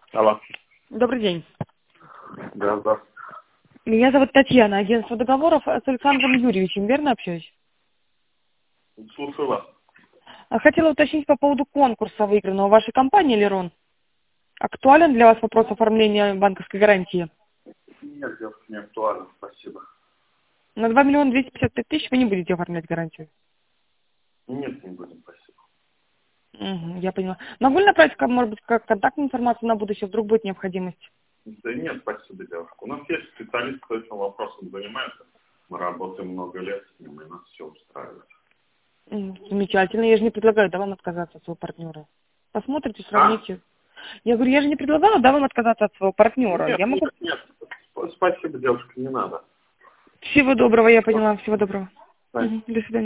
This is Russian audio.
Алло. Добрый день. Да, да. Меня зовут Татьяна, агентство договоров с Александром Юрьевичем, верно общаюсь? Слушаю вас. Хотела уточнить по поводу конкурса выигранного вашей компании «Лерон». Актуален для вас вопрос оформления банковской гарантии? Нет, девушка, не актуально, спасибо. На 2 миллиона 255 тысяч вы не будете оформлять гарантию? Нет, не будем, спасибо. Я поняла. Могу ли направить, может быть, как контактную информацию на будущее, вдруг будет необходимость? Да нет, спасибо, девушка. У нас есть специалист, кто этим вопросом занимается. Мы работаем много лет с ним, и нас все устраивает. Замечательно. Я же не предлагаю, да, вам отказаться от своего партнера. Посмотрите, А? сравните. Я говорю, я же не предлагала, да, вам отказаться от своего партнера. Нет, Я нет, могу... нет. Спасибо, девушка, не надо. Всего доброго, я поняла. Всего доброго. Спасибо. До свидания.